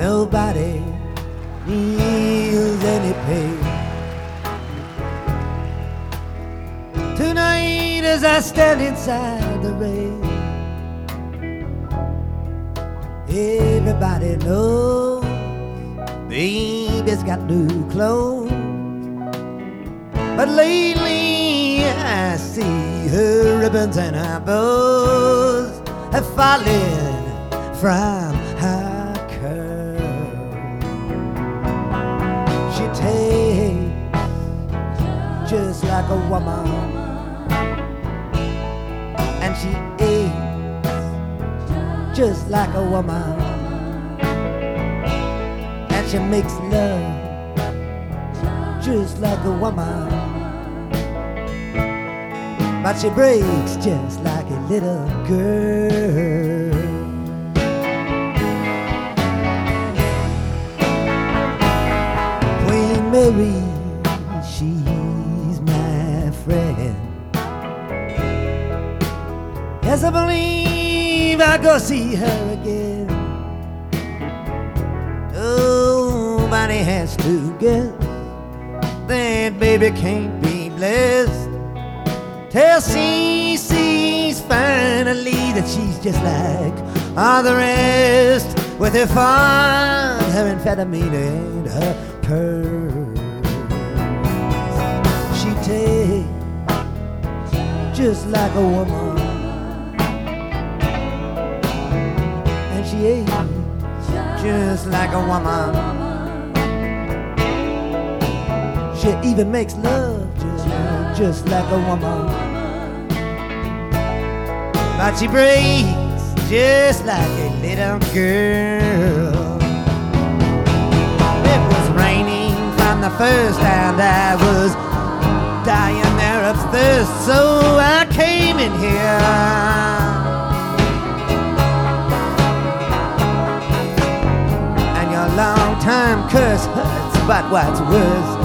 nobody needs any pain. Tonight as I stand inside the rain, everybody knows baby's got new clothes. But lately I see her ribbons and her bows have fallen from her curls. She takes just like a woman, and she aches just like a woman, and she makes love just like a woman, but she breaks just like a little girl. Queen Mary, she's my friend. Yes, I believe I'll go see her again. Nobody has to guess that baby can't be blessed till she sees finally that she's just like all the rest, with her fun, her amphetamine and her pearls. She takes just like a woman, and she aches just like a woman. She even makes love just like a woman, but she breaks just like a little girl. It was raining from the first, and I was dying there of thirst, so I came in here. And your long-time curse hurts, but what's worse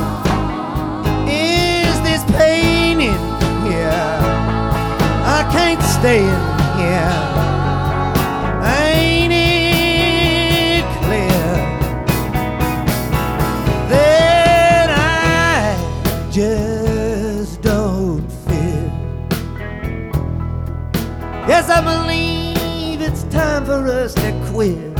is this pain in here. I can't stay in here. Ain't it clear that I just don't fear? Yes, I believe it's time for us to quit.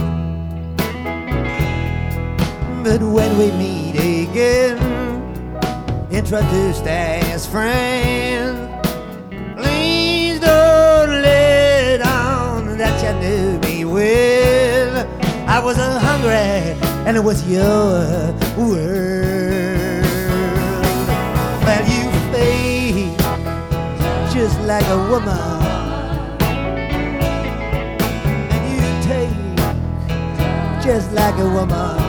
But when we meet again, introduced as friends, please don't let on that you knew me well. I was hungry and it was your world. Well, you fade just like a woman, and you take just like a woman,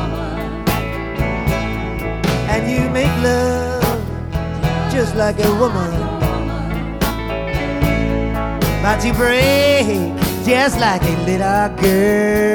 and you make love just like a woman, but you break just like a little girl.